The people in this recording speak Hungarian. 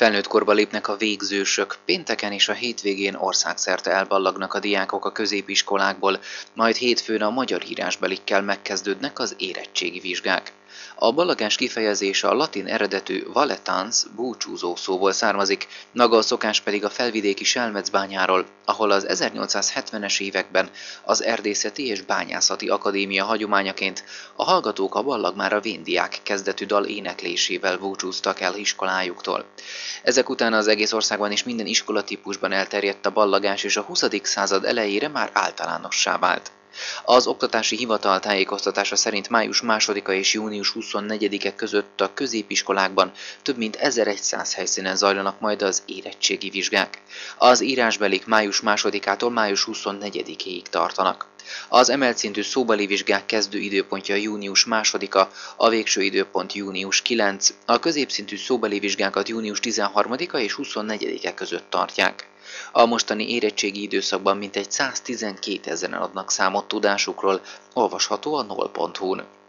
Felnőtt korba lépnek a végzősök, pénteken és a hétvégén országszerte elballagnak a diákok a középiskolákból, majd hétfőn a magyar írásbelikkel megkezdődnek az érettségi vizsgák. A ballagás kifejezése a latin eredetű valetans, búcsúzó szóból származik, maga a szokás pedig a felvidéki Selmecbányáról, ahol az 1870-es években az Erdészeti és Bányászati Akadémia hagyományaként a hallgatók a ballagmára véndiák kezdetű dal éneklésével búcsúztak el iskolájuktól. Ezek után az egész országban és minden iskolatípusban elterjedt a ballagás, és a 20. század elejére már általánossá vált. Az Oktatási Hivatal tájékoztatása szerint május 2-a és június 24-e között a középiskolákban több mint 1100 helyszínen zajlanak majd az érettségi vizsgák. Az írásbelik május 2-ától május 24-éig tartanak. Az emelt szintű szóbeli vizsgák kezdő időpontja június 2-a, a végső időpont június 9, a középszintű szóbeli vizsgákat június 13-a és 24-e között tartják. A mostani érettségi időszakban mintegy 112 000-en adnak számot tudásukról, olvasható a nol.hu-n.